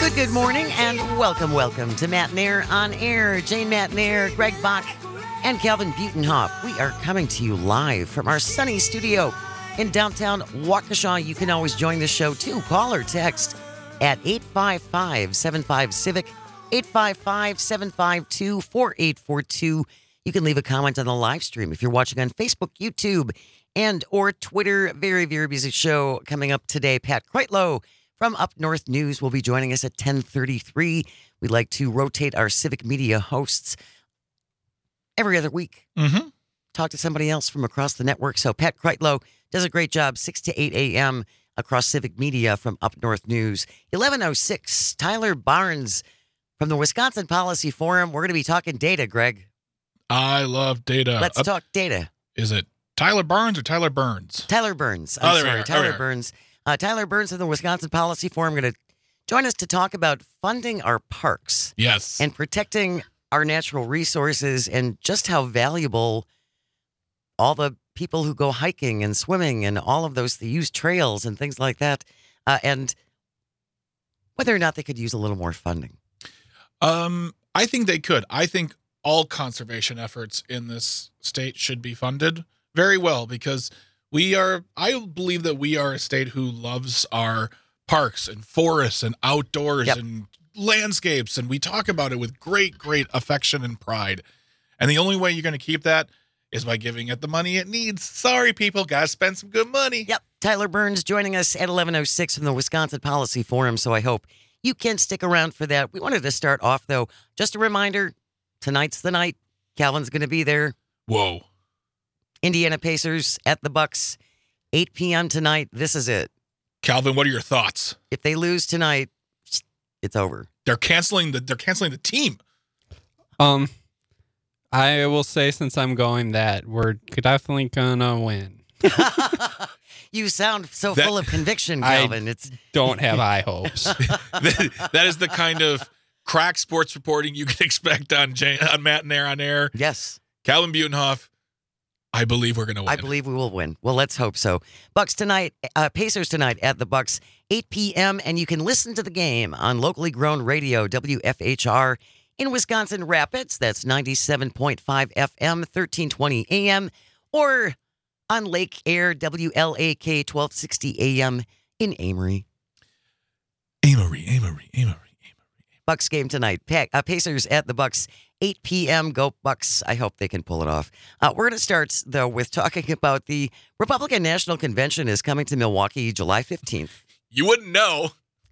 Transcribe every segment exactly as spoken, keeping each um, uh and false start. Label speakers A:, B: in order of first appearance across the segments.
A: Good, good morning, and welcome, welcome to Matt Nair on Air. Jane Matt Nair, Greg Bach, and Calvin Butenhoff. We are coming to you live from our sunny studio in downtown Waukesha. You can always join the show, too. Call or text at eight five five, seven five, CIVIC, eight five five, seven five two, four eight four two. You can leave a comment on the live stream if you're watching on Facebook, YouTube, and or Twitter. Very, very busy show coming up today. Pat Kreitlow from Up North News will be joining us at ten thirty-three. We'd like to rotate our civic media hosts every other week.
B: Mm-hmm.
A: Talk to somebody else from across the network. So Pat Kreitlow does a great job, six to eight a.m. across civic media from Up North News. eleven oh six, Tyler Barnes from the Wisconsin Policy Forum. We're going to be talking data, Greg.
B: I love data.
A: Let's
B: uh,
A: talk data.
B: Is it Tyler Barnes or Tyler Burns?
A: Tyler Burns. I'm
B: oh, there
A: sorry,
B: we are.
A: Tyler
B: there we are.
A: Burns. Uh, Tyler Burns of the Wisconsin Policy Forum going to join us to talk about funding our parks
B: Yes.
A: and protecting our natural resources and just how valuable all the people who go hiking and swimming and all of those, they use trails and things like that, uh, and whether or not they could use a little more funding.
B: Um, I think they could. I think all conservation efforts in this state should be funded very well because we are, I believe that we are a state who loves our parks and forests and outdoors
A: Yep.
B: and landscapes. And we talk about it with great, great affection and pride. And the only way you're going to keep that is by giving it the money it needs. Sorry, people, got to spend some good money.
A: Yep. Tyler Burns joining us at eleven oh six from the Wisconsin Policy Forum. So I hope you can stick around for that. We wanted to start off, though. Just a reminder, tonight's the night. Calvin's going to be there.
B: Whoa.
A: Indiana Pacers at the Bucks, eight p.m. tonight. This is it.
B: Calvin, what are your thoughts?
A: If they lose tonight, it's over.
B: They're canceling the they're canceling the team.
C: Um, I will say since I'm going that we're definitely gonna win.
A: You sound so
B: That-
A: full of conviction,
C: I-
A: Calvin. It's
C: Don't have high hopes.
B: that, that is the kind of crack sports reporting you can expect on Jay, on Matt and Air on Air.
A: yes.
B: Calvin Butenhoff, I believe we're going to win.
A: I believe we will win. Well, let's hope so. Bucks tonight, uh, Pacers tonight at the Bucks, eight p.m. And you can listen to the game on locally grown radio, W F H R in Wisconsin Rapids. That's ninety-seven point five F M, thirteen twenty A M, or on Lake Air, W L A K, twelve sixty A M in Amory.
B: Amory, Amory, Amory, Amory.
A: Bucks game tonight. Pa- uh, Pacers at the Bucks, eight p.m. Go Bucks. I hope they can pull it off. Uh, we're going to start, though, with talking about the Republican National Convention is coming to Milwaukee July fifteenth.
B: You wouldn't know.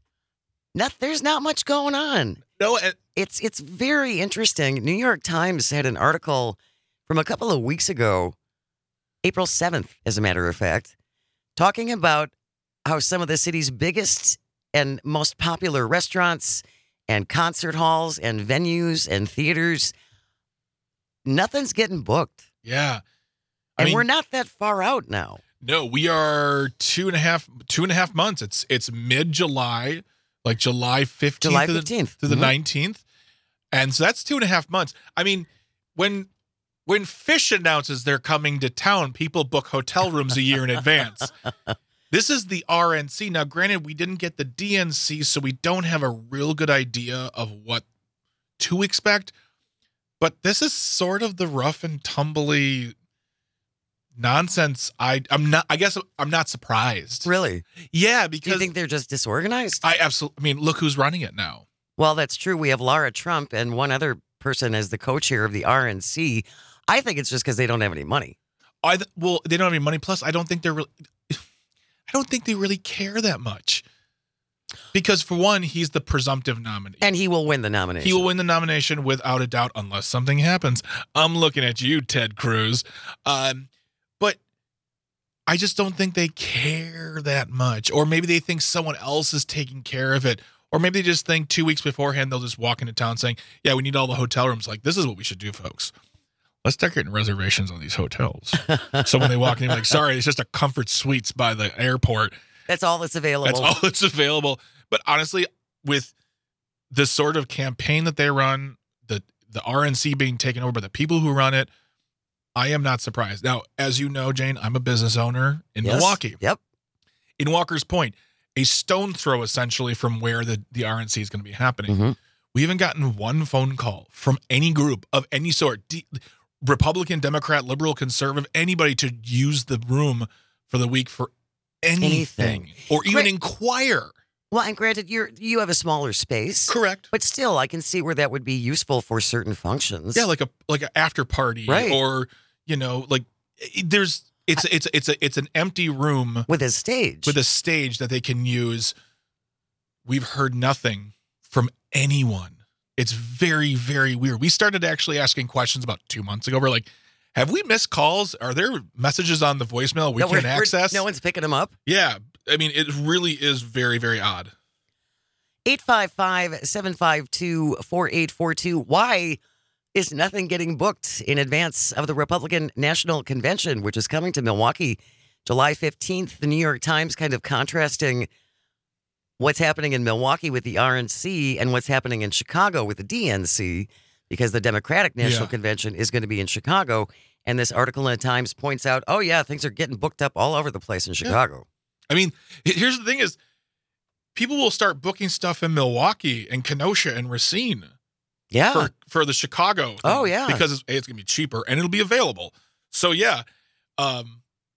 A: Not, there's not much going on.
B: No, and
A: It's it's very interesting. New York Times had an article from a couple of weeks ago, April seventh, as a matter of fact, talking about how some of the city's biggest and most popular restaurants and concert halls and venues and theaters, nothing's getting booked.
B: yeah. I
A: And
B: mean,
A: we're not that far out now.
B: no, we are two and a half two and a half months. It's it's mid July, like July fifteenth,
A: July
B: to the-
A: fifteenth.
B: to the
A: Mhm.
B: nineteenth, and so that's two and a half months. I mean, when when Fish announces they're coming to town, people book hotel rooms a year in advance. This is the R N C. Now, granted, we didn't get the D N C, so we don't have a real good idea of what to expect. But this is sort of the rough and tumbly nonsense. I I'm not. I guess I'm not surprised.
A: Really?
B: Yeah,
A: Do you
B: because
A: think they're just disorganized?
B: I absolutely. I mean, look who's running it now.
A: Well, that's true. We have Laura Trump and one other person as the co-chair of the R N C. I think it's just because they don't have any money.
B: I th- well, they don't have any money. Plus, I don't think they're really. I don't think they really care that much. Because for one, he's the presumptive nominee.
A: And he will win the nomination.
B: He will win the nomination without a doubt, unless something happens. I'm looking at you, Ted Cruz. Um, but I just don't think they care that much. Or maybe they think someone else is taking care of it. Or maybe they just think two weeks beforehand, they'll just walk into town saying, yeah, we need all the hotel rooms. Like, this is what we should do, folks. Let's start getting reservations on these hotels. So when they walk in, they're like, sorry, it's just a comfort suites by the airport.
A: That's all that's available.
B: That's all that's available. But honestly, with the sort of campaign that they run, the the R N C being taken over by the people who run it, I am not surprised. Now, as you know, Jane, I'm a business owner in
A: Yes.
B: Milwaukee.
A: Yep.
B: In Walker's Point, a stone throw essentially from where the, the R N C is going to be happening.
A: Mm-hmm.
B: We haven't gotten one phone call from any group of any sort, D- Republican, Democrat, liberal, conservative, anybody to use the room for the week for anything,
A: Anything.
B: or even
A: Great.
B: inquire.
A: Well, and granted, you're you have a smaller space,
B: Correct.
A: but still, I can see where that would be useful for certain functions.
B: Yeah, like a like an after party,
A: Right.
B: or you know, like it- there's it's it's it's a it's an empty room
A: with a stage.
B: with a stage that they can use. We've heard nothing from anyone. It's very, very weird. We started actually asking questions about two months ago. We're like, have we missed calls? Are there messages on the voicemail we
A: No, we're-
B: can't
A: we're-
B: access?
A: No one's picking them up.
B: Yeah. I mean, it really is very, very odd.
A: eight five five, seven five two, four eight four two. Why is nothing getting booked in advance of the Republican National Convention, which is coming to Milwaukee July fifteenth? The New York Times kind of contrasting what's happening in Milwaukee with the R N C and what's happening in Chicago with the D N C, because the Democratic National
B: Yeah.
A: Convention is going to be in Chicago. And this article in the Times points out, oh, yeah, things are getting booked up all over the place in Chicago.
B: I mean, h- here's the thing is people will start booking stuff in Milwaukee and Kenosha and Racine
A: Yeah.
B: for, for the Chicago thing,
A: Oh, yeah.
B: because it's, A, it's going to be cheaper and it'll be available. So, yeah. Um,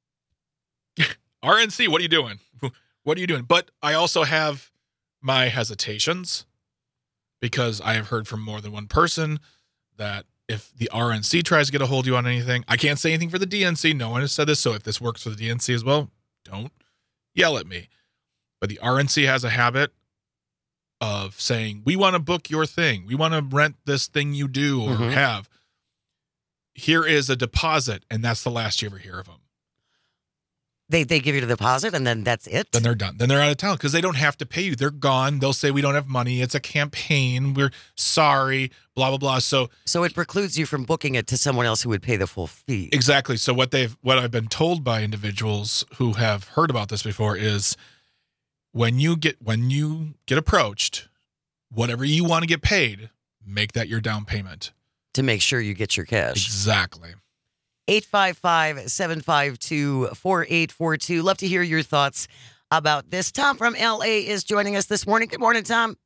B: R N C, what are you doing? What are you doing? But I also have my hesitations because I have heard from more than one person that if the R N C tries to get a hold of you on anything, I can't say anything for the D N C. No one has said this. So if this works for the D N C as well, don't yell at me. But the R N C has a habit of saying, we want to book your thing. We want to rent this thing you do or
A: Mhm.
B: have. Here is a deposit. And that's the last you ever hear of them.
A: They they give you the deposit and then that's it.
B: Then they're done. Then they're out of town because they don't have to pay you. They're gone. They'll say, we don't have money. It's a campaign. We're sorry, blah, blah, blah. So
A: So it precludes you from booking it to someone else who would pay the full fee.
B: exactly. So what they've, what I've been told by individuals who have heard about this before is when you get, when you get approached, whatever you want to get paid, make that your down payment.
A: To make sure you get your cash.
B: Exactly.
A: eight five five, seven five two, four eight four two. Love to hear your thoughts about this. Tom from L A is joining us this morning. Good morning, Tom.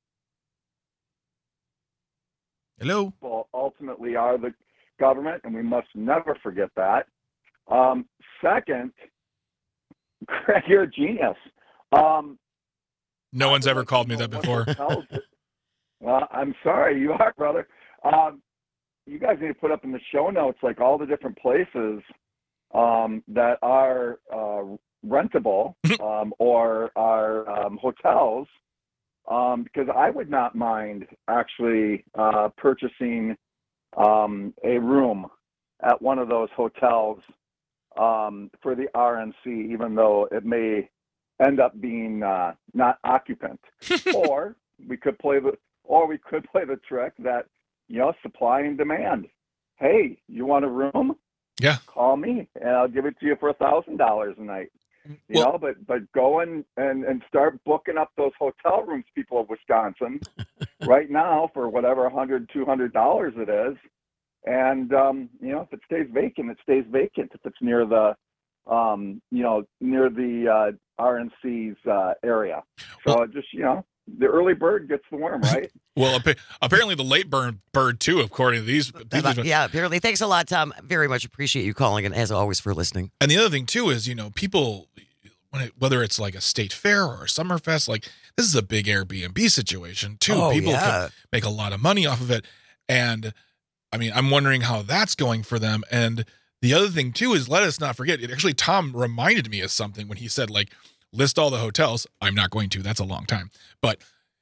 B: Hello.
D: People ultimately are the government, and we must never forget that. Um, second, Greg, you're a genius. Um,
B: No one's ever called me that
D: What
B: before.
D: hotels- Well, I'm sorry, you are, brother. Um, you guys need to put up in the show notes like all the different places um, that are uh, rentable um, or are um, hotels, um, because I would not mind actually uh, purchasing um, a room at one of those hotels um, for the R N C, even though it may end up being uh, not occupant. Or we could play the or we could play the trick that, you know, supply and demand. Hey, you want a room?
B: Yeah.
D: Call me and I'll give it to you for a thousand dollars a night. You
B: Well-
D: know, but but go in and, and start booking up those hotel rooms, people of Wisconsin, right now for whatever a hundred, two hundred dollars it is. And um, you know, if it stays vacant, it stays vacant. If it's near the um, you know, near the uh, R N C's uh, area. So
B: Well-
D: just, you know, the early bird gets the worm, right?
B: Well, appa- apparently the late bird, bird too, according to these. these
A: About- yeah, apparently. Thanks a lot, Tom. Very much appreciate you calling and as always for listening.
B: And the other thing too is, you know, people, when it, whether it's like a state fair or a Summerfest, like this is a big Airbnb situation too.
A: Oh,
B: people
A: yeah.
B: can make a lot of money off of it. And I mean, I'm wondering how that's going for them. And the other thing too is, let us not forget, it actually, Tom reminded me of something when he said, like, list all the hotels. I'm not going to, that's a long time. But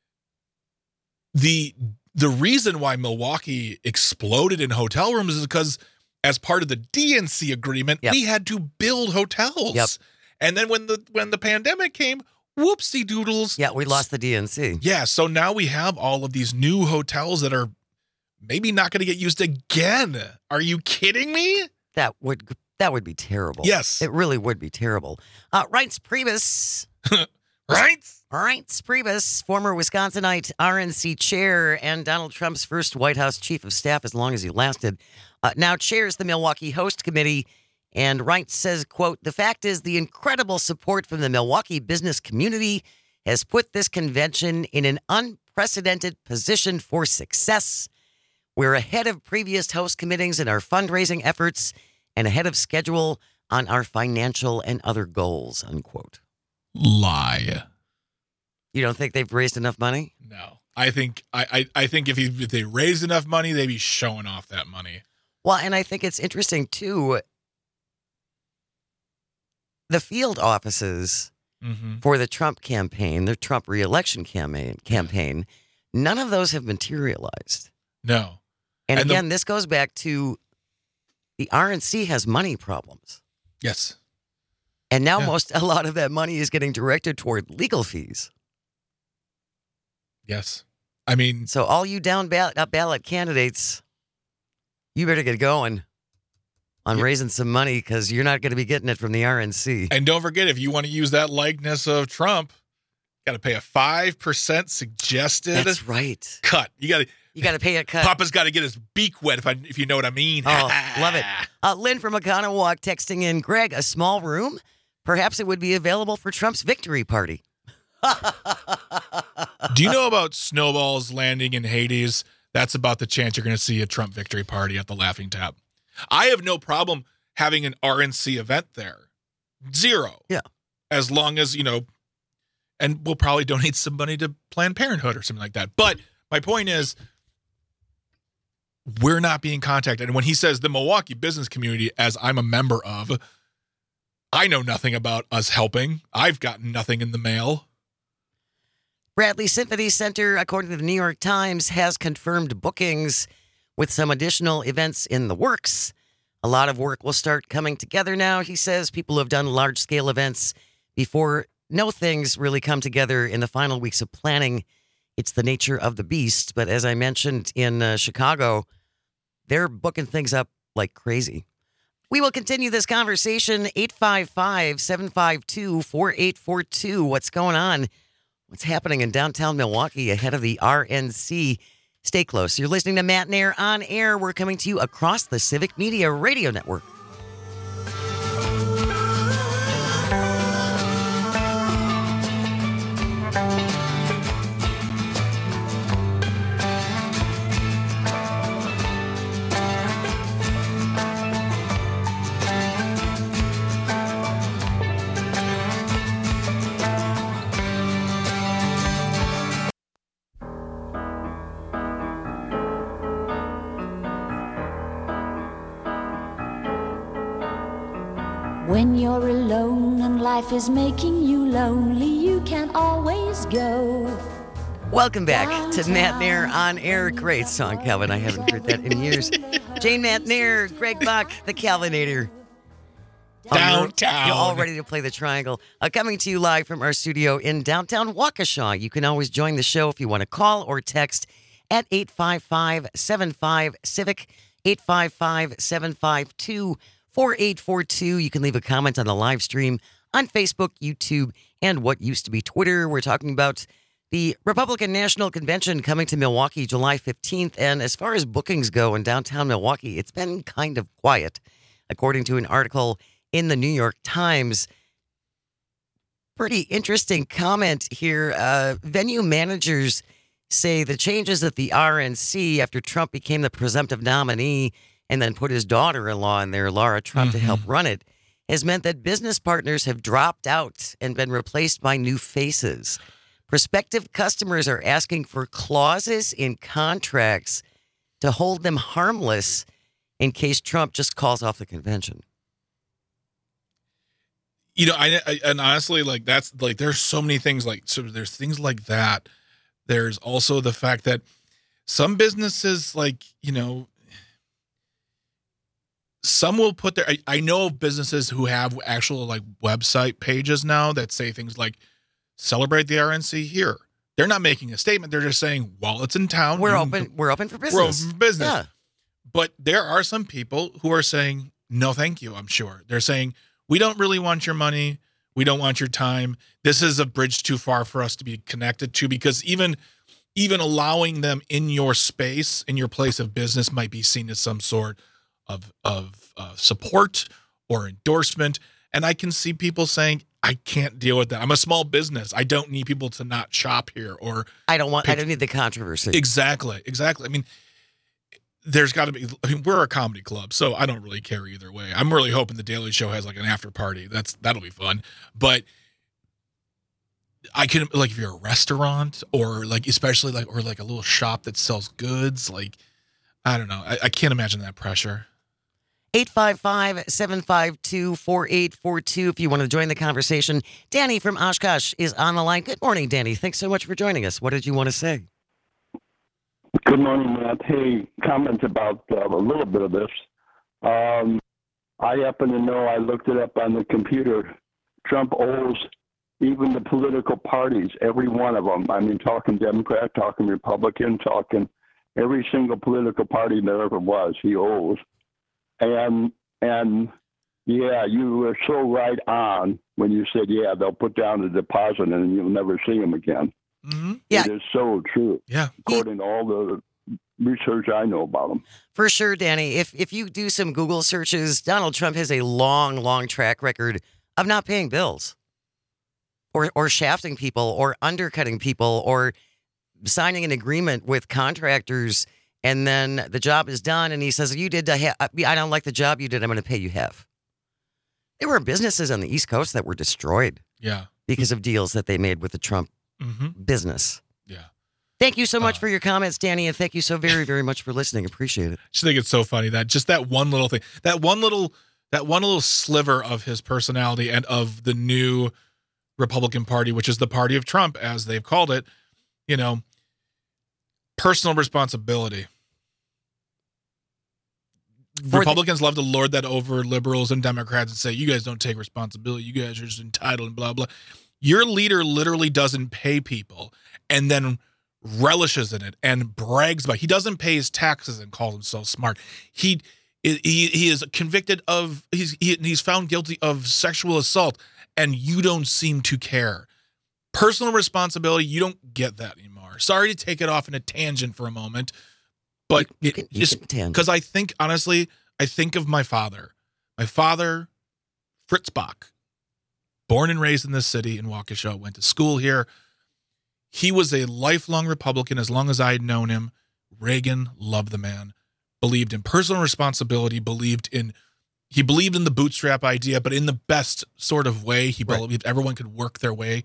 B: the the reason why Milwaukee exploded in hotel rooms is because as part of the D N C agreement,
A: Yep.
B: we had to build hotels.
A: Yep.
B: And then when the when the pandemic came, whoopsie doodles.
A: Yeah, we lost the D N C.
B: Yeah, so now we have all of these new hotels that are maybe not going to get used again. Are you kidding me?
A: That would that would be terrible.
B: Yes.
A: It really would be terrible. Uh, Reince Priebus.
B: Right?
A: Reince Priebus, former Wisconsinite R N C chair and Donald Trump's first White House chief of staff as long as he lasted, uh, now chairs the Milwaukee Host Committee And Wright says, quote, "The fact is the incredible support from the Milwaukee business community has put this convention in an unprecedented position for success. We're ahead of previous host committees in our fundraising efforts and ahead of schedule on our financial and other goals," unquote.
B: Lie.
A: You don't think they've raised enough money?
B: No. I think I, I, I think if, you, if they raised enough money, they'd be showing off that money.
A: Well, and I think it's interesting, too. The field offices
B: Mm-hmm.
A: for the Trump campaign, the Trump reelection campaign, campaign, none of those have materialized.
B: No.
A: And,
B: And the-
A: again, this goes back to the R N C has money problems.
B: Yes.
A: And now
B: Yeah.
A: most, a lot of that money is getting directed toward legal fees.
B: Yes. I mean,
A: So all you down ballot, up ballot candidates, you better get going on
B: Yeah.
A: raising some money because you're not going to be getting it from the R N C.
B: and don't forget, if you want to use that likeness of Trump, got to pay a five percent suggested
A: That's right.
B: cut. You got to,
A: You got to pay a cut.
B: Papa's got to get his beak wet, if I, if you know what I mean.
A: Oh, love it. Uh, Lynn from Oconomowoc texting in, "Greg, a small room? Perhaps it would be available for Trump's victory party."
B: Do you know about snowballs landing in Hades? That's about the chance you're going to see a Trump victory party at the Laughing Tap. I have no problem having an R N C event there. Zero.
A: Yeah.
B: As long as, you know, and we'll probably donate some money to Planned Parenthood or something like that. But my point is, we're not being contacted. And when he says the Milwaukee business community, as I'm a member of, I know nothing about us helping. I've gotten nothing in the mail.
A: Bradley Symphony Center, according to the New York Times, has confirmed bookings with some additional events in the works. A lot of work will start coming together now, he says. People who have done large-scale events before know things really come together in the final weeks of planning. It's the nature of the beast. But as I mentioned in uh, Chicago, they're booking things up like crazy. We will continue this conversation. eight five five, seven five two, four eight four two. What's going on? What's happening in downtown Milwaukee ahead of the R N C? Stay close. You're listening to Matt Nair on Air. We're coming to you across the Civic Media Radio Network.
E: When you're alone and life is making you lonely, you can always go.
A: Welcome back to Matt Nair on Air. Great song, Calvin. I haven't heard that in years. Jane Matt Nair, Greg Bach, the Calvinator.
B: Downtown.
A: You're all ready to play the triangle. Uh, coming to you live from our studio in downtown Waukesha. You can always join the show if you want to call or text at eight five five, seven five, CIVIC, eight five five, seven five two, four eight four two. You can leave a comment on the live stream on Facebook, YouTube, and what used to be Twitter. We're talking about the Republican National Convention coming to Milwaukee July fifteenth. And as far as bookings go in downtown Milwaukee, it's been kind of quiet, according to an article in the New York Times. Pretty interesting comment here. Uh, venue managers say the changes at the R N C after Trump became the presumptive nominee and then put his daughter-in-law in there, Laura Trump,
B: Mm-hmm.
A: to help run it, has meant that business partners have dropped out and been replaced by new faces. Prospective customers are asking for clauses in contracts to hold them harmless in case Trump just calls off the convention.
B: You know, I, I and honestly, like that's like there's so many things like so there's things like that. There's also the fact that some businesses, like, you know, some will put their. I, I know of businesses who have actual like website pages now that say things like "Celebrate the R N C here." They're not making a statement. They're just saying, "While it's in town,
A: We're
B: you
A: open.
B: can-
A: We're open for
B: We're
A: business.
B: open for business."
A: Yeah.
B: But there are some people who are saying, "No, thank you." I'm sure they're saying, "We don't really want your money. We don't want your time. This is a bridge too far for us to be connected to," because even even allowing them in your space, in your place of business, might be seen as some sort of of uh, support or endorsement. And I can see people saying, I can't deal with that. I'm a small business. I don't need people to not shop here. Or
A: I don't want,
B: pick.
A: I don't need the controversy.
B: Exactly. Exactly. I mean, there's got to be, I mean, we're a comedy club, so I don't really care either way. I'm really hoping the Daily Show has like an after party. That's, that'll be fun. But I can, like, if you're a restaurant or like, especially like, or like a little shop that sells goods, like, I don't know. I, I can't imagine that pressure.
A: eight five five, seven five two, four eight four two if you want to join the conversation. Danny from Oshkosh is on the line. Good morning, Danny. Thanks so much for joining us. What did you want to say?
F: Good morning, Matt. Hey, comment about uh, a little bit of this. Um, I happen to know, I looked it up on the computer. Trump owes even the political parties, every one of them. I mean, talking Democrat, talking Republican, talking every single political party there ever was, he owes. And, and yeah, you were so right on when you said, yeah, they'll put down a deposit and you'll never see them again.
B: Mm-hmm.
A: Yeah.
F: It is so true.
B: Yeah.
F: According to all the research I know about them.
A: For sure, Danny. If if you do some Google searches, Donald Trump has a long, long track record of not paying bills or or shafting people or undercutting people or signing an agreement with contractors. And then the job is done. And he says, you did, I don't like the job you did. I'm going to pay you half. There were businesses on the East Coast that were destroyed
B: Yeah.
A: because of deals that they made with the Trump
B: Mm-hmm.
A: business.
B: Yeah.
A: Thank you so much
B: Uh,
A: for your comments, Danny. And thank you so very, very much for listening. Appreciate it.
B: I just think it's so funny that just that one little thing, that one little, that one little sliver of his personality and of the new Republican Party, which is the party of Trump, as they've called it, you know, personal responsibility.
A: For
B: Republicans love to lord that over liberals and Democrats and say, you guys don't take responsibility. You guys are just entitled and blah, blah. Your leader literally doesn't pay people and then relishes in it and brags about it. He doesn't pay his taxes and calls himself smart. He he he is convicted of he's he, he's found guilty of sexual assault and you don't seem to care. Personal responsibility, you don't get that anymore. Sorry to take it off in a tangent for a moment, but
A: You
B: it
A: can- you
B: just
A: can tangent.
B: because I think honestly, I think of my father. My father, Fritz Bach, born and raised in this city in Waukesha, went to school here. He was a lifelong Republican as long as I had known him. Reagan loved the man, believed in personal responsibility, believed in he believed in the bootstrap idea, but in the best sort of way. He
A: Right.
B: believed everyone could work their way.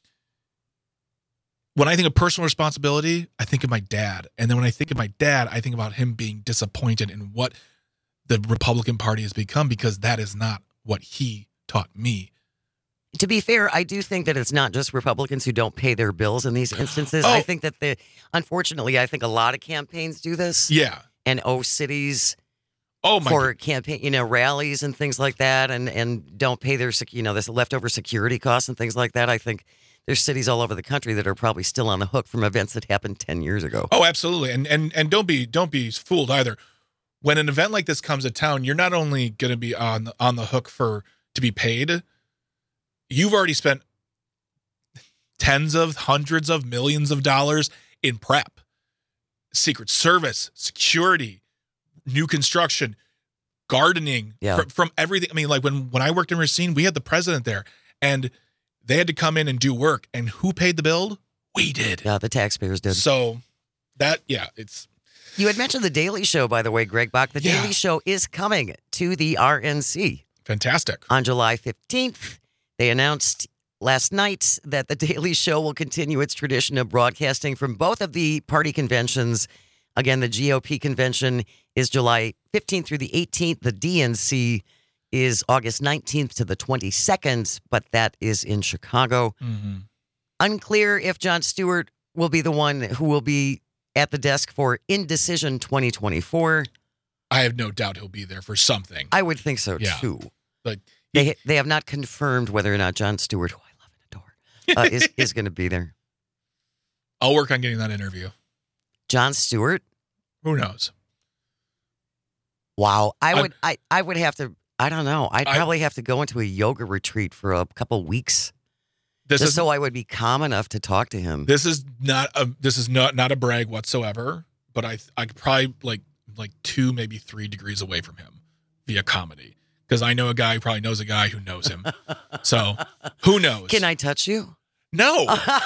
B: When I think of personal responsibility, I think of my dad. And then when I think of my dad, I think about him being disappointed in what the Republican Party has become because that is not what he taught me.
A: To be fair, I do think that it's not just Republicans who don't pay their bills in these instances.
B: Oh.
A: I think that the, unfortunately, I think a lot of campaigns do this
B: Yeah.
A: and owe cities
B: Oh my
A: for campaign, you know, rallies and things like that, and and don't pay their, sec- you know, this leftover security costs and things like that. I think there's cities all over the country that are probably still on the hook from events that happened ten years ago.
B: Oh, absolutely. And and and don't be don't be fooled either. When an event like this comes to town, you're not only going to be on the, on the hook for to be paid. You've already spent tens of hundreds of millions of dollars in prep, Secret Service, security, new construction, gardening,
A: Yeah.
B: fr- from everything. I mean, like when when I worked in Racine, we had the president there, and they had to come in and do work. And who paid the bill? We did.
A: Yeah, the taxpayers did.
B: So that, yeah, it's
A: You had mentioned the Daily Show, by the way, Greg Bach. The
B: Yeah.
A: Daily Show is coming to the R N C
B: fantastic.
A: on July fifteenth. They announced last night that the Daily Show will continue its tradition of broadcasting from both of the party conventions. Again, the G O P convention is July fifteenth through the eighteenth. The D N C is August nineteenth to the twenty-second, but that is in Chicago.
B: Mm-hmm.
A: Unclear if Jon Stewart will be the one who will be at the desk for Indecision twenty twenty-four.
B: I have no doubt he'll be there for something.
A: I would think so,
B: Yeah.
A: too.
B: Like
A: They they have not confirmed whether or not Jon Stewart, who I love and adore, uh, is, is going to be there.
B: I'll work on getting that interview.
A: Jon Stewart?
B: Who knows?
A: Wow. I
B: I-
A: would I, I would have to, I don't know. I'd
B: I-
A: probably have to go into a yoga retreat for a couple weeks
B: This
A: just
B: is
A: so I would be calm enough to talk to him.
B: this is not a this is not not a brag whatsoever. But I I could probably like like two maybe three degrees away from him via comedy because I know a guy who probably knows a guy who knows him. So who knows?
A: Can I touch you?
B: No.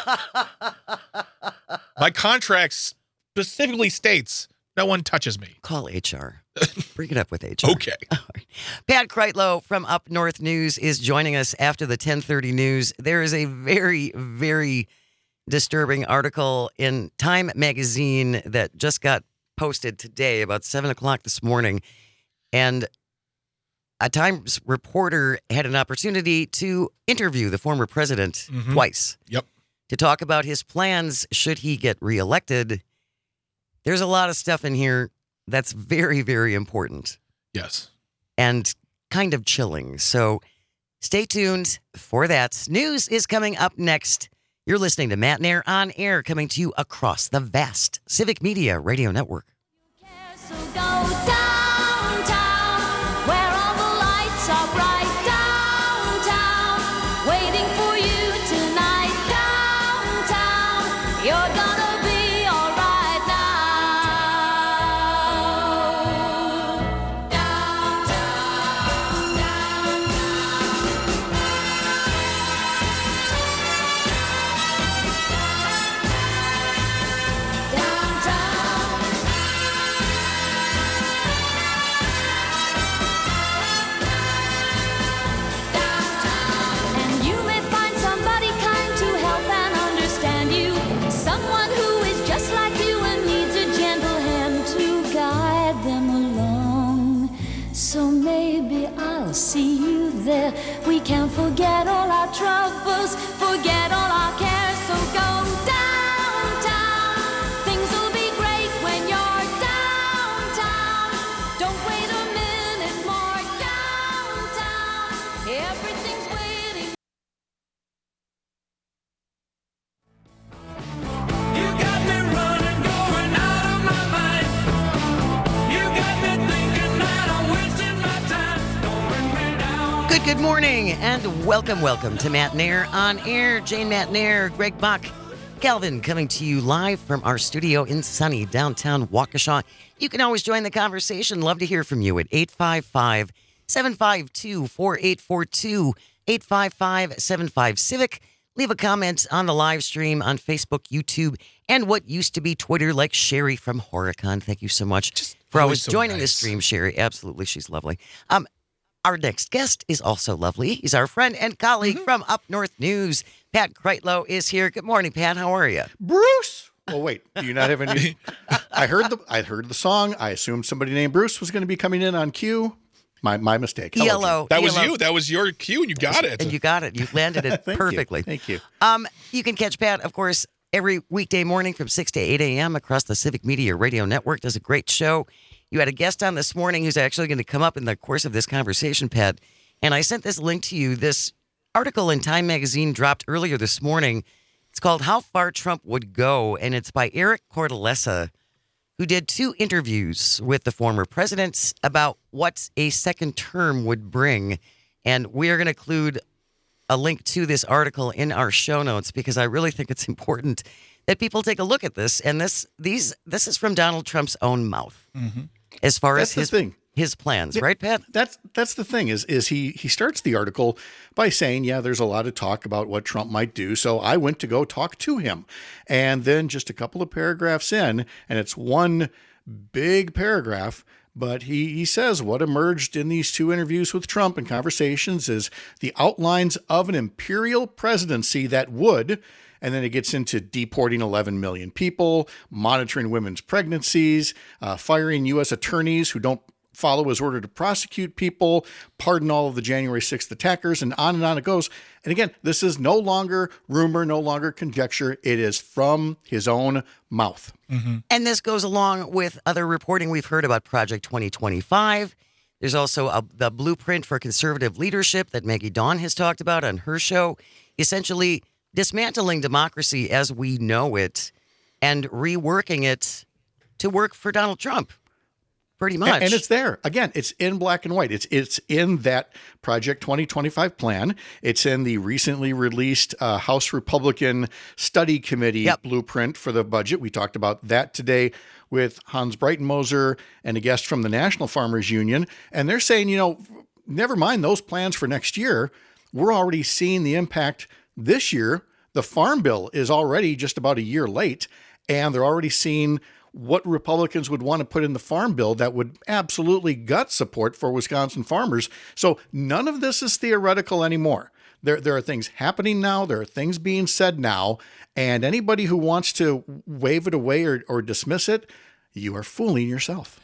B: My contract specifically states no one touches me.
A: Call H R. Bring it up with H R.
B: Okay.
A: All right. Pat Kreitlow from Up North News is joining us after the ten thirty news. There is a very, very disturbing article in Time magazine that just got posted today about seven o'clock this morning. And a Times reporter had an opportunity to interview the former president
B: Mhm.
A: twice.
B: Yep.
A: To talk about his plans should he get reelected. There's a lot of stuff in here that's very, very important
B: Yes.
A: and kind of chilling. So stay tuned for that. News is coming up next. You're listening to Matt Nair on Air, coming to you across the vast Civic Media Radio Network.
E: So go downtown, where all the lights are bright. Downtown, waiting for you tonight. Downtown, you're gonna be alright now. Downtown, downtown. And you may find somebody kind to help and understand you. Someone who is just like you and needs a gentle hand to guide them along. So maybe I'll see you there. We can forget all our troubles, forget all our cares. So go downtown. Things will be great when you're downtown. Don't wait a minute more. Downtown, everything's waiting.
G: You got me running, going out of my mind. You got me thinking that I'm wasting my time. Don't bring me down.
A: Good, good morning, and welcome, welcome to Matt Nair on Air. Jane Matt Nair, Greg Bach, Calvin coming to you live from our studio in sunny downtown Waukesha. You can always join the conversation. Love to hear from you at eight five five, seven five two, four eight four two, eight five five, seven five Civic. Leave a comment on the live stream on Facebook, YouTube, and what used to be Twitter, like Sherry from Horicon. Thank you so much for
B: always
A: always
B: so
A: joining the
B: nice.
A: stream, Sherry. Absolutely, she's lovely. Um, Our next guest is also lovely. He's our friend and colleague
B: Mm-hmm.
A: from Up North News. Pat Kreitlow is here. Good morning, Pat. How are you?
H: Bruce. Oh wait, do you not have any? I heard the I heard the song. I assumed somebody named Bruce was going to be coming in on cue. My my mistake. Hello,
A: Yellow.
B: That was
A: Yellow.
B: you. That was your cue, and you got it.
A: And you got it. You landed it
H: Thank
A: perfectly.
H: You. Thank you.
A: Um, you can catch Pat, of course, every weekday morning from six to eight a.m. across the Civic Media Radio Network. Does a great show. You had a guest on this morning who's actually going to come up in the course of this conversation, Pat. And I sent this link to you. This article in Time magazine dropped earlier this morning. It's called How Far Trump Would Go, and it's by Eric Cortellessa, who did two interviews with the former president about what a second term would bring. And we are going to include a link to this article in our show notes because I really think it's important that people take a look at this. And this these this is from Donald Trump's own mouth as far
H: That's
A: as
H: the
A: his
H: thing.
A: his plans, right, Pat?
H: That's that's the thing is is he he starts the article by saying, yeah, there's a lot of talk about what Trump might do. So I went to go talk to him. And then just a couple of paragraphs in, and it's one big paragraph, but he, he says what emerged in these two interviews with Trump and conversations is the outlines of an imperial presidency that would, and then it gets into deporting eleven million people, monitoring women's pregnancies, uh, firing U S attorneys who don't follow his order to prosecute people, pardon all of the January sixth attackers, and on and on it goes. And again, this is no longer rumor, no longer conjecture. It is from his own mouth.
A: And this goes along with other reporting we've heard about Project twenty twenty-five. There's also a, the blueprint for conservative leadership that Maggie Dawn has talked about on her show, essentially dismantling democracy as we know it and reworking it to work for Donald Trump. Pretty much.
H: And, and it's there. Again, it's in black and white. It's it's in that Project twenty twenty-five plan. It's in the recently released uh, House Republican Study Committee
A: Yep.
H: blueprint for the budget. We talked about that today with Hans Breitenmoser and a guest from the National Farmers Union. And they're saying, you know, never mind those plans for next year. We're already seeing the impact this year. The Farm Bill is already just about a year late, and they're already seeing what Republicans would want to put in the Farm Bill that would absolutely gut support for Wisconsin farmers. So none of this is theoretical anymore. There, there are things happening now. There are things being said now. And anybody who wants to wave it away or, or dismiss it, you are fooling yourself.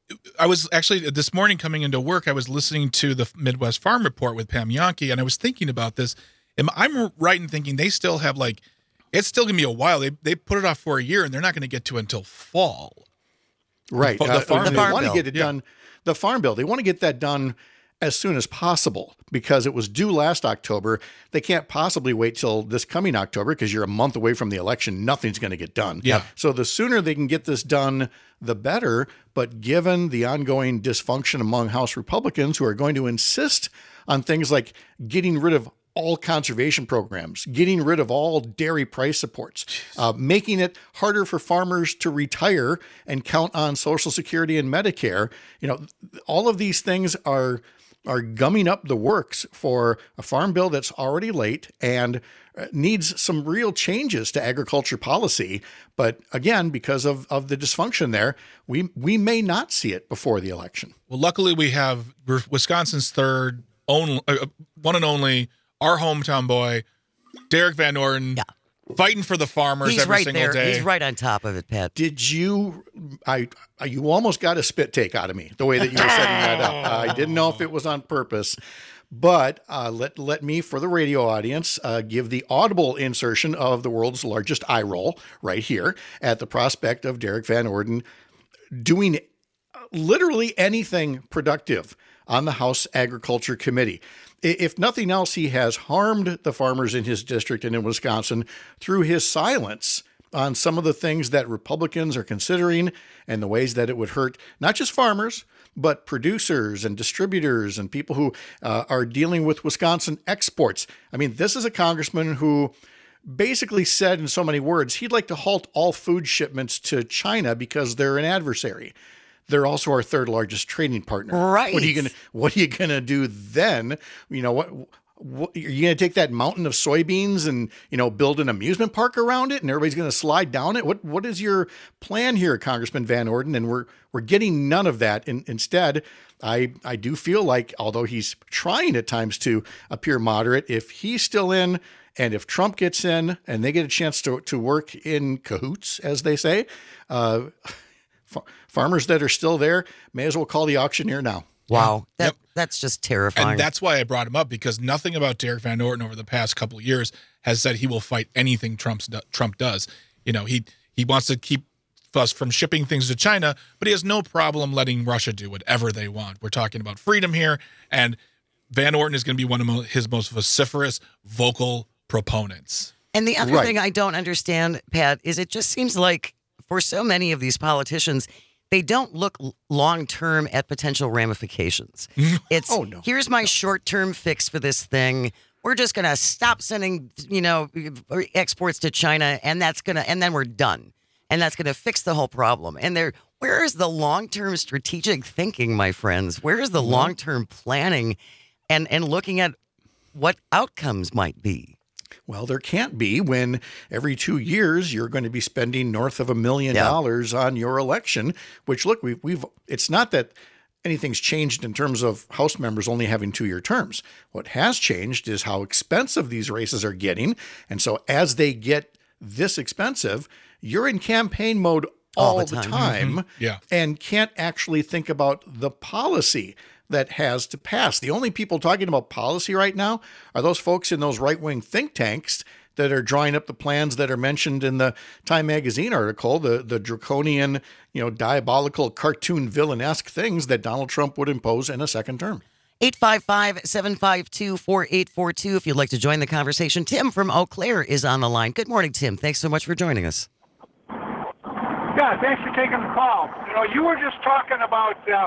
B: I was actually this morning coming into work, I was listening to the Midwest Farm Report with Pam Yonke, and I was thinking about this. And I'm right in thinking they still have like, it's still going to be a while. They they put it off for a year, and they're not going to get to until fall.
H: Right.
B: The, the
H: Uh,
B: farm
H: they
A: bill.
H: want to get it
B: Yeah.
H: done. The Farm Bill, they want to get that done as soon as possible because it was due last October. They can't possibly wait till this coming October because you're a month away from the election. Nothing's going to get done.
B: Yeah.
H: So the sooner they can get this done, the better. But given the ongoing dysfunction among House Republicans who are going to insist on things like getting rid of all conservation programs, getting rid of all dairy price supports, uh, making it harder for farmers to retire and count on Social Security and Medicare. You know, all of these things are are gumming up the works for a farm bill that's already late and uh, needs some real changes to agriculture policy. But again, because of, of the dysfunction there, we we may not see it before the election.
B: Well, luckily we have Wisconsin's third, only, uh, one and only, our hometown boy, Derek Van Orden,
A: Yeah.
B: fighting for the farmers
A: He's
B: every
A: right
B: single
A: there.
B: day.
A: He's right on top of it, Pat.
H: Did you, I, you almost got a spit take out of me the way that you were setting that up. I didn't know if it was on purpose, but uh, let, let me, for the radio audience, uh, give the audible insertion of the world's largest eye roll right here at the prospect of Derek Van Orden doing literally anything productive on the House Agriculture Committee. If nothing else, he has harmed the farmers in his district and in Wisconsin through his silence on some of the things that Republicans are considering and the ways that it would hurt not just farmers, but producers and distributors and people who uh, are dealing with Wisconsin exports. I mean, this is a congressman who basically said in so many words, he'd like to halt all food shipments to China because they're an adversary. They're also our third largest trading partner.
A: Right.
H: What are you gonna What are you gonna do then? You know what? What, are you gonna take that mountain of soybeans and you know build an amusement park around it, and everybody's gonna slide down it? What What is your plan here, Congressman Van Orden? And we're we're getting none of that. In, instead, I I do feel like although he's trying at times to appear moderate, if he's still in. And if Trump gets in and they get a chance to, to work in cahoots, as they say, uh, f- farmers that are still there may as well call the auctioneer now.
A: Wow. That,
B: Yep.
A: That's just terrifying.
B: And that's why I brought him up, because nothing about Derek Van Orden over the past couple of years has said he will fight anything Trump's do- Trump does. You know, he he wants to keep us from shipping things to China, but he has no problem letting Russia do whatever they want. We're talking about freedom here, and Van Orden is going to be one of mo- his most vociferous, vocal proponents.
A: And the other
H: Right.
A: thing I don't understand, Pat, is it just seems like for so many of these politicians, they don't look long term at potential ramifications. It's
H: Oh, no.
A: here's my short term fix for this thing. We're just going to stop sending, you know, exports to China, and that's going to, and then we're done. And that's going to fix the whole problem. And there, where is the long term strategic thinking, my friends? Where is the long term planning and, and looking at what outcomes might be?
H: Well, there can't be when every two years you're going to be spending north of a million
A: Yeah.
H: dollars on your election, which look, we've, we've, it's not that anything's changed in terms of House members only having two year terms. What has changed is how expensive these races are getting. And so as they get this expensive, you're in campaign mode all,
A: All
H: the
A: the
H: time,
A: time.
B: Yeah.
H: and can't actually think about the policy that has to pass. The only people talking about policy right now are those folks in those right-wing think tanks that are drawing up the plans that are mentioned in the Time magazine article, the, the draconian, you know, diabolical, cartoon villain-esque things that Donald Trump would impose in a second term.
A: eight five five, seven five two, four eight four two if you'd like to join the conversation. Tim from Eau Claire is on the line. Good morning, Tim. Thanks so much for joining us.
I: Yeah, thanks for taking the call. You know, you were just talking about uh,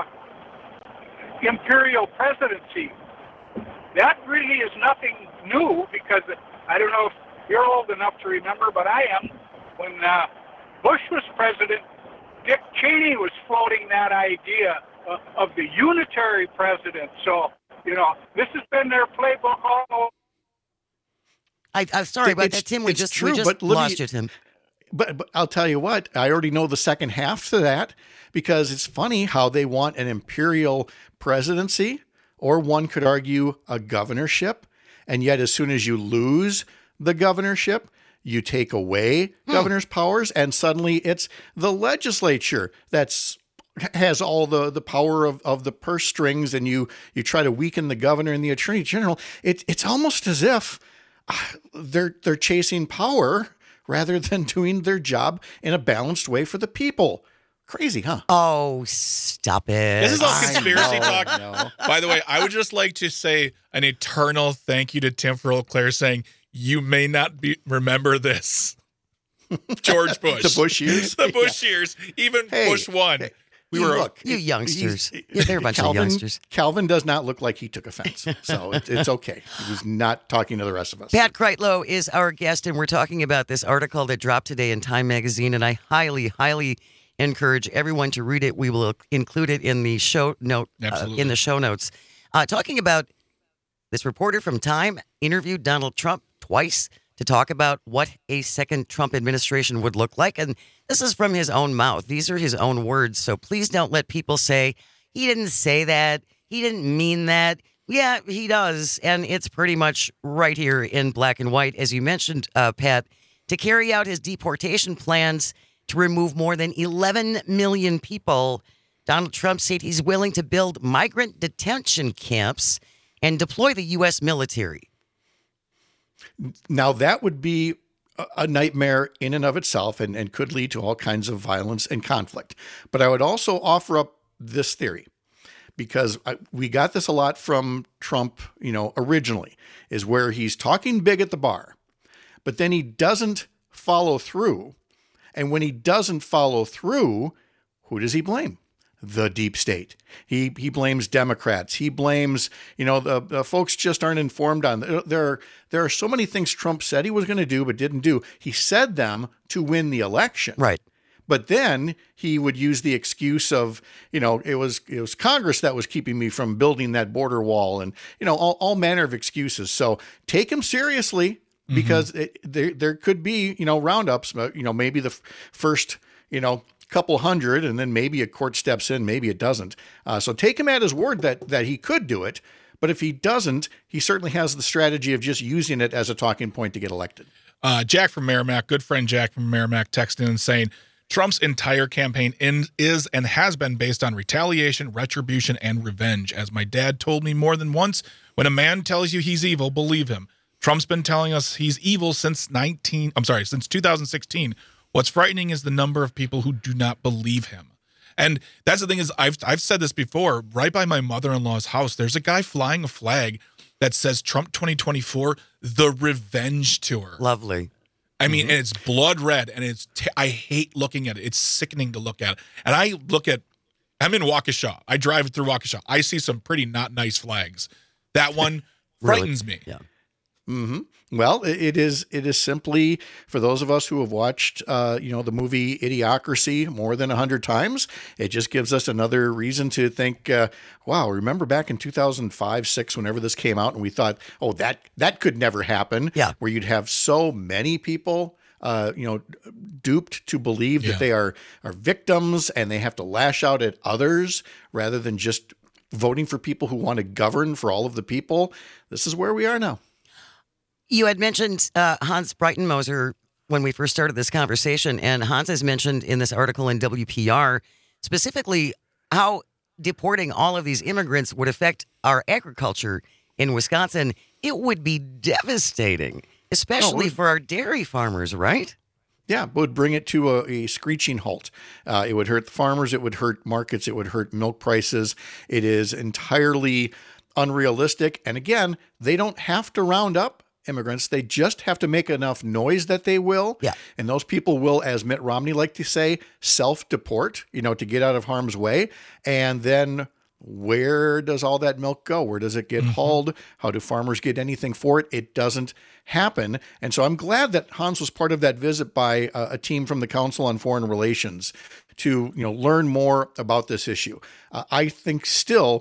I: imperial presidency. That really is nothing new because I don't know if you're old enough to remember, but I am. When uh, Bush was president, Dick Cheney was floating that idea of, of the unitary president. So You know, this has been their playbook all over.
A: I, I'm sorry about
H: It's-
A: that, Tim. We
H: it's
A: just,
H: true,
A: we just
H: but let me-
A: lost you, Tim.
H: But, but I'll tell you what, I already know the second half to that, because it's funny how they want an imperial presidency, or one could argue a governorship. And yet, as soon as you lose the governorship, you take away
A: Hmm.
H: governor's powers, and suddenly it's the legislature that's has all the, the power of, of the purse strings, and you you try to weaken the governor and the attorney general. It, it's almost as if uh, they're they're chasing power rather than doing their job in a balanced way for the people. Crazy, huh?
A: Oh, stop it.
B: This is all
H: I
B: conspiracy
H: know,
B: talk.
H: I know.
B: By the way, I would just like to say an eternal thank you to Tim for Eau Claire saying, you may not be remember this. George Bush.
H: The Bush years?
B: The Bush years. Even
H: Hey,
B: Bush one.
H: hey,
B: we were
H: look,
A: You
H: he's-
A: youngsters. Yeah, they're a bunch of
H: Calvin,
A: youngsters.
H: Calvin does not look like he took offense, so it, it's okay. He was not talking to the rest of us.
A: Pat Kreitlow is our guest, and we're talking about this article that dropped today in Time Magazine, and I highly, highly encourage everyone to read it. We will include it in the show note uh,
B: Absolutely.
A: in the show notes. Uh, talking about this reporter from Time interviewed Donald Trump twice to talk about what a second Trump administration would look like, and this is from his own mouth. These are his own words, so please don't let people say he didn't say that, he didn't mean that. Yeah, he does, and it's pretty much right here in black and white, as you mentioned, uh, Pat, to carry out his deportation plans to remove more than eleven million people. Donald Trump said he's willing to build migrant detention camps and deploy the U S military.
H: Now, that would be a- a nightmare in and of itself, and, and could lead to all kinds of violence and conflict. But I would also offer up this theory, because I, we got this a lot from Trump, you know, originally, is where he's talking big at the bar, but then he doesn't follow through. And when he doesn't follow through, who does he blame? The deep state. He he blames Democrats. He blames, you know, the, the folks just aren't informed on. There are, there are so many things Trump said he was going to do but didn't do. He said them to win the election.
A: Right.
H: But then he would use the excuse of, you know, it was it was Congress that was keeping me from building that border wall, and, you know, all, all manner of excuses. So take him seriously, because it, there there could be, you know, roundups, but, you know, maybe the f- first, you know, couple hundred, and then maybe a court steps in, maybe it doesn't. Uh, so take him at his word that that he could do it. But if he doesn't, he certainly has the strategy of just using it as a talking point to get elected.
B: Uh, Jack from Merrimack, good friend Jack from Merrimack, texting and saying, Trump's entire campaign in, is and has been based on retaliation, retribution, and revenge. As my dad told me more than once, when a man tells you he's evil, believe him. Trump's been telling us he's evil since nineteen. I'm sorry, since two thousand sixteen. What's frightening is the number of people who do not believe him. And that's the thing is, I've I've said this before. Right by my mother-in-law's house, there's a guy flying a flag that says Trump twenty twenty-four, the revenge tour.
A: Lovely.
B: I mean, and it's blood red, and it's t- I hate looking at it. It's sickening to look at. And I look at, I'm in Waukesha. I drive through Waukesha. I see some pretty not nice flags. That one
A: Really?
B: frightens me.
A: Yeah.
H: hmm Well, it it is it is simply for those of us who have watched, uh, you know, the movie Idiocracy more than a hundred times. It just gives us another reason to think, uh, wow, remember back in two thousand five, six, whenever this came out, and we thought, oh, that that could never happen.
A: Yeah.
H: Where you'd have so many people, uh, you know, duped to believe
B: Yeah.
H: that they are are victims, and they have to lash out at others rather than just voting for people who want to govern for all of the people. This is where we are now.
A: You had mentioned uh, Hans Breitenmoser when we first started this conversation, and Hans has mentioned in this article in W P R specifically how deporting all of these immigrants would affect our agriculture in Wisconsin. It would be devastating, especially
H: Oh,
A: for our dairy farmers, right?
H: Yeah, it would bring it to a, a screeching halt. Uh, it would hurt the farmers. It would hurt markets. It would hurt milk prices. It is entirely unrealistic. And again, they don't have to round up immigrants. They just have to make enough noise that they will.
A: Yeah.
H: And those people will, as Mitt Romney liked to say, self-deport, you know, to get out of harm's way. And then where does all that milk go? Where does it get hauled? How do farmers get anything for it? It doesn't happen. And so I'm glad that Hans was part of that visit by uh, a team from the Council on Foreign Relations to, you know, learn more about this issue. Uh, I think still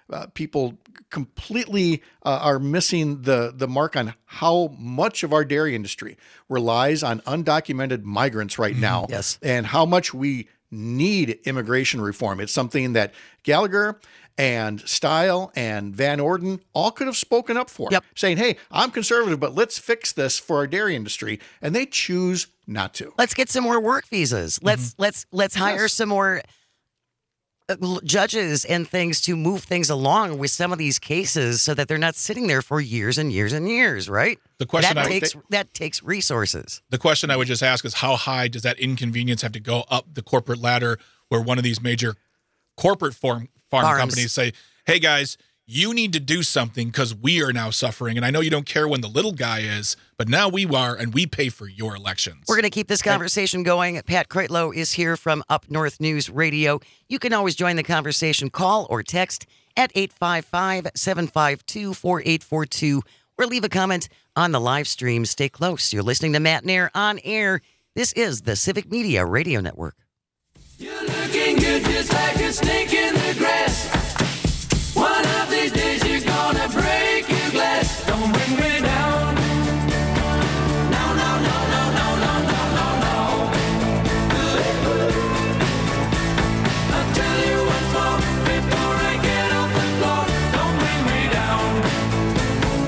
H: uh, people completely uh, are missing the the mark on how much of our dairy industry relies on undocumented migrants right now.
A: Yes.
H: And how much we need immigration reform. It's something that Gallagher and Style and Van Orden all could have spoken up for,
A: Yep.
H: saying, hey, I'm conservative, but let's fix this for our dairy industry. And they choose not to.
A: Let's get some more work visas. Let's let's let's hire
H: Yes.
A: some more uh, l- judges and things to move things along with some of these cases, so that they're not sitting there for years and years and years. Right?
B: The question
A: that
B: I
A: takes that takes resources.
B: the question I would just ask is how high does that inconvenience have to go up the corporate ladder, where one of these major corporate farm farm
A: Farms.
B: companies say, "Hey guys, you need to do something because we are now suffering, and I know you don't care when the little guy is, but now we are, and we pay for your elections."
A: We're going to keep this conversation going. Pat Kreitlow is here from Up North News Radio. You can always join the conversation. Call or text at eight five five, seven five two, four eight four two or leave a comment on the live stream. Stay close. You're listening to Matt Nair on air. This is the Civic Media Radio Network.
G: You're looking good just like a snake in the grass. One of these days you're gonna break your glass. Don't bring me down. No, no, no, no, no, no, no, no, no. I'll tell you once more before I get off the floor. Don't bring me down.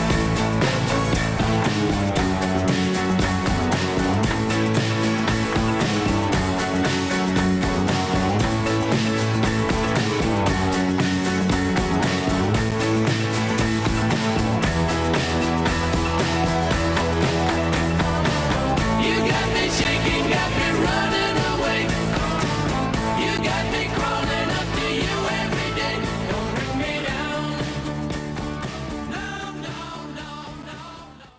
G: You got me shaking, got me running away. You got me crawling up to you every day. Don't bring me down. No, no, no, no, no.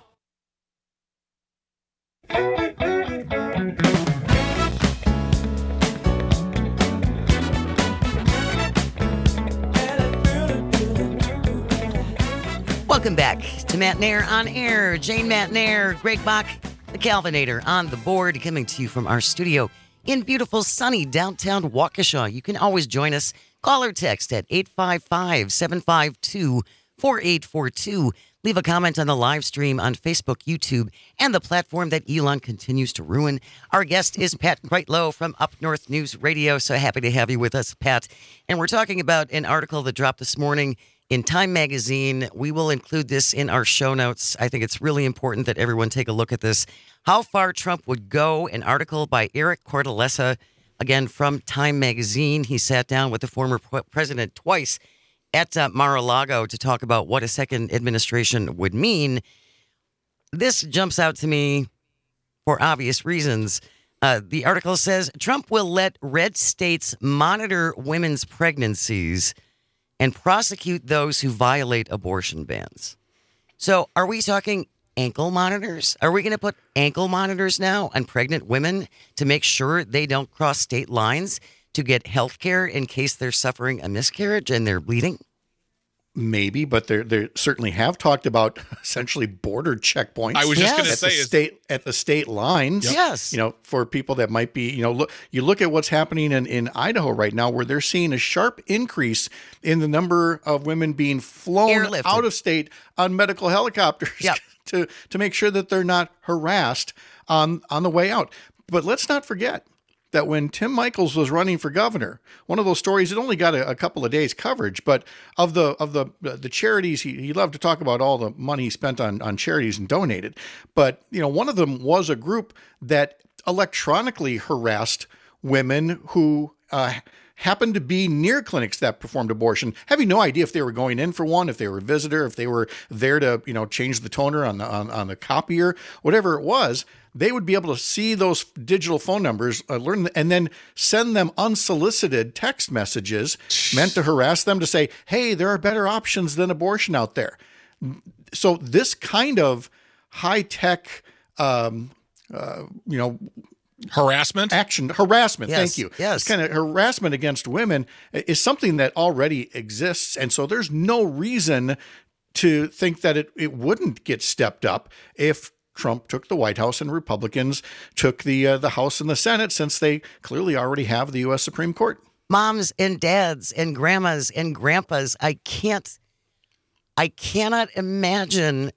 A: Welcome back to Matt Nair on air. Jane Matt Nair, Greg Bach, the Calvinator on the board, coming to you from our studio in beautiful, sunny downtown Waukesha. You can always join us. Call or text at eight five five, seven five two, four eight four two. Leave a comment on the live stream on Facebook, YouTube, and the platform that Elon continues to ruin. Our guest is Pat Kreitlow from Up North News Radio. So happy to have you with us, Pat. And we're talking about an article that dropped this morning in Time Magazine. We will include this in our show notes. I think it's really important that everyone take a look at this. How Far Trump Would Go, an article by Eric Cortellessa, again from Time Magazine. He sat down with the former p- president twice at uh, Mar-a-Lago to talk about what a second administration would mean. This jumps out to me for obvious reasons. Uh, the article says Trump will let red states monitor women's pregnancies and prosecute those who violate abortion bans. So are we talking ankle monitors? Are we going to put ankle monitors now on pregnant women to make sure they don't cross state lines to get health care in case they're suffering a miscarriage and they're bleeding?
H: Maybe, but they they certainly have talked about essentially border checkpoints.
B: I was just
A: Yes.
B: going to
H: at
B: say,
H: the
B: is,
H: state at the state lines.
A: Yes.
H: You know, for people that might be, you know, look you look at what's happening in, in Idaho right now, where they're seeing a sharp increase in the number of women being flown
A: Airlifted.
H: out of state on medical helicopters
A: Yep.
H: to to make sure that they're not harassed on on the way out. But let's not forget that when Tim Michels was running for governor, one of those stories, it only got a, a couple of days coverage, but of the of the the charities, he, he loved to talk about all the money he spent on, on charities and donated. But, you know, one of them was a group that electronically harassed women who uh, happened to be near clinics that performed abortion, having no idea if they were going in for one, if they were a visitor, if they were there to, you know, change the toner on the on, on the copier, whatever it was. They would be able to see those digital phone numbers, uh, learn, and then send them unsolicited text messages meant to harass them to say, hey, there are better options than abortion out there. So this kind of high-tech, um, uh, you know,
B: harassment?
H: action, harassment,
A: Yes,
H: thank you.
A: yes.
H: This kind of harassment against women is something that already exists. And so there's no reason to think that it, it wouldn't get stepped up if Trump took the White House and Republicans took the uh, the House and the Senate, since they clearly already have the U S Supreme Court.
A: moms and dads and grandmas and grandpas. I can't, I cannot imagine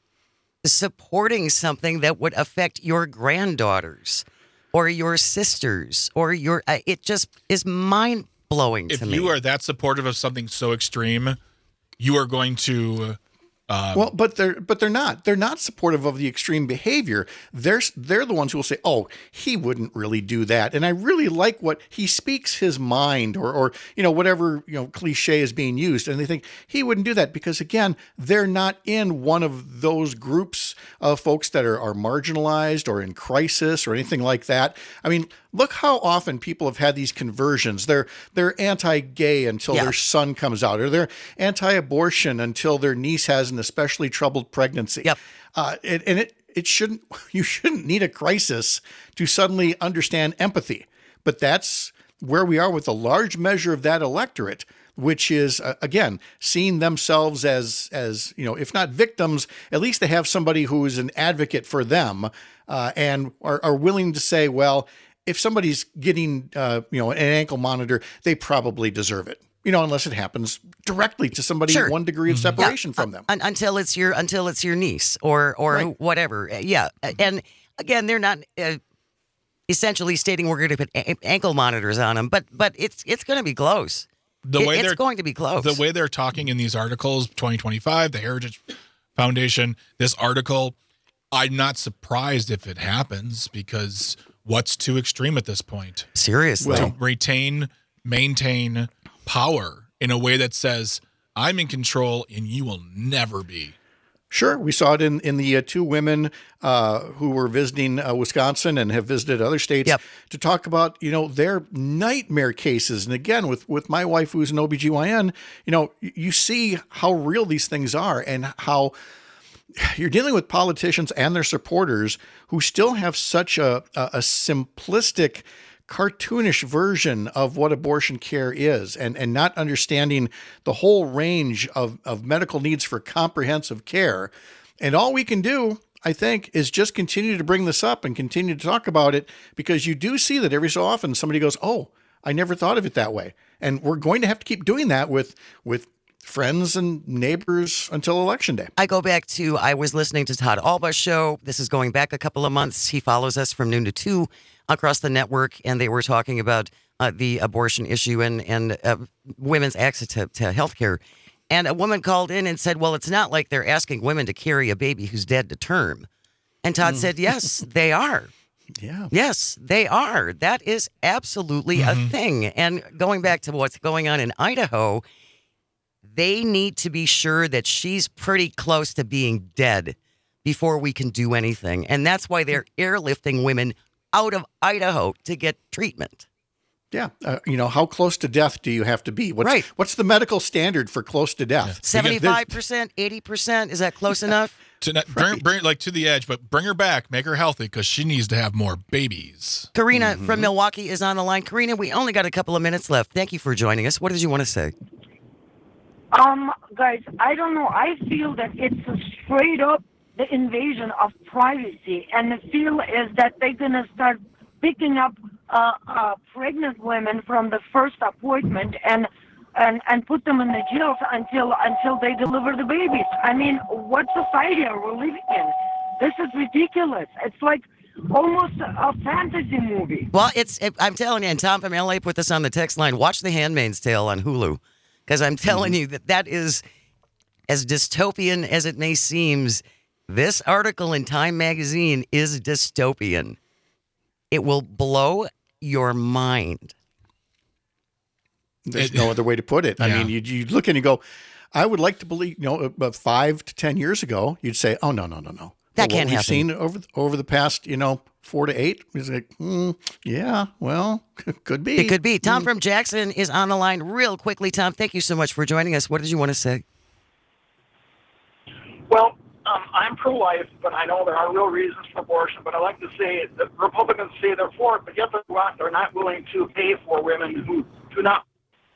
A: supporting something that would affect your granddaughters or your sisters or your, uh, it just is mind blowing to
B: If
A: me.
B: you are that supportive of something so extreme, you are going to. Um,
H: Well, but they're but they're not. They're not supportive of the extreme behavior. They're they're the ones who will say, "Oh, he wouldn't really do that." And I really like what he speaks his mind, or or you know whatever you know cliche is being used, and they think he wouldn't do that because again, they're not in one of those groups of folks that are are marginalized or in crisis or anything like that. I mean, look how often people have had these conversions. They're they're anti-gay until
A: Yeah.
H: their son comes out, or they're anti-abortion until their niece has an especially troubled pregnancy.
A: Yep.
H: Uh, and, and it it shouldn't you shouldn't need a crisis to suddenly understand empathy. But that's where we are with a large measure of that electorate, which is uh, again seeing themselves as as you know, if not victims, at least they have somebody who is an advocate for them, uh, and are, are willing to say, well, if somebody's getting uh, you know an ankle monitor, they probably deserve it. You know, unless it happens directly to somebody
A: Sure.
H: one degree of separation from them.
A: Un- until it's your until it's your niece or or
H: Right.
A: whatever. Uh, Yeah, and again, they're not uh, essentially stating we're going to put a- ankle monitors on them, but but it's it's going to be close.
B: the
A: It-
B: way
A: it's
B: they're
A: going to be close.
B: the way they're talking in these articles, twenty twenty-five, the Heritage Foundation, this article, I'm not surprised if it happens because what's too extreme at this point?
A: Seriously,
B: To retain, maintain power in a way that says, I'm in control and you will never be.
H: Sure, we saw it in in the uh, two women uh, who were visiting uh, Wisconsin and have visited other states
A: Yep.
H: to talk about you know their nightmare cases. And again, with with my wife who's an O B G Y N, you know, y- you see how real these things are and how you're dealing with politicians and their supporters who still have such a a, a simplistic, cartoonish version of what abortion care is, and and not understanding the whole range of of medical needs for comprehensive care. And all we can do, I think, is just continue to bring this up and continue to talk about it, because you do see that every so often somebody goes, "Oh, I never thought of it that way," and we're going to have to keep doing that with with friends and neighbors until election day.
A: I go back to, I was listening to Todd Alba's show. This is going back a couple of months. He follows us from noon to two across the network, and they were talking about uh, the abortion issue and, and uh, women's access to, to health care. And a woman called in and said, well, it's not like they're asking women to carry a baby who's dead to term. And Todd said, yes, they are.
H: Yeah.
A: Yes, they are. That is absolutely a thing. And going back to what's going on in Idaho, they need to be sure that she's pretty close to being dead before we can do anything. And that's why they're airlifting women out of Idaho to get treatment.
H: Yeah. Uh, you know, how close to death do you have to be? What's,
A: Right.
H: What's the medical standard for close to death?
A: seventy-five percent, eighty percent, is that close enough?
B: To not, bring, bring like to the edge, but bring her back, make her healthy because she needs to have more babies.
A: Karina from Milwaukee is on the line. Karina, we only got a couple of minutes left. Thank you for joining us. What did you want to say?
J: Um, guys, I don't know. I feel that it's a straight up the invasion of privacy, and the feel is that they're gonna start picking up uh, uh, pregnant women from the first appointment and and and put them in the jails until until they deliver the babies. I mean, what society are we living in? This is ridiculous. It's like almost a, a fantasy movie.
A: Well, it's it, I'm telling you, and Tom from L A put this on the text line. Watch The Handmaid's Tale on Hulu, because I'm telling you that that is as dystopian as it may seem. This article in Time Magazine is dystopian. It will blow your mind.
H: There's
B: It-
H: no other way to put it. I
B: Yeah.
H: mean, you, you look and you go, I would like to believe, you know, about five to ten years ago, you'd say, oh, no, no, no, no.
A: That
H: But
A: can't
H: what we've
A: happen.
H: seen over, over the past, you know, four to eight, is like, mm, yeah, well, could be.
A: It could be. Tom from Jackson is on the line real quickly. Tom, thank you so much for joining us. What did you want to say?
I: Well, um, I'm pro-life, but I know there are real reasons for abortion. But I like to say that Republicans say they're for it, but yet they're not, they're not willing to pay for women who do not.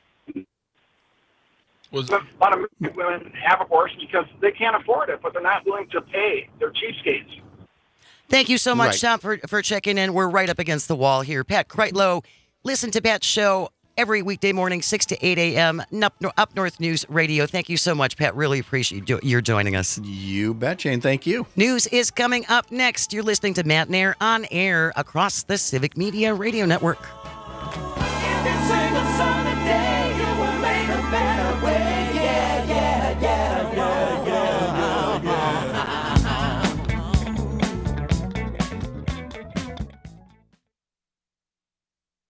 B: Was
I: A lot of women have abortion because they can't afford it, but they're not willing to pay. They're cheapskates.
A: Thank you so much,
H: Right.
A: Tom, for, for checking in. We're right up against the wall here. Pat Kreitlow, listen to Pat's show every weekday morning, six to eight a.m. Up, Up North News Radio. Thank you so much, Pat. Really appreciate you your joining us.
H: You bet, Jane. Thank you.
A: News is coming up next. You're listening to Matt Nair on air across the Civic Media Radio Network.
G: Every single sunny day.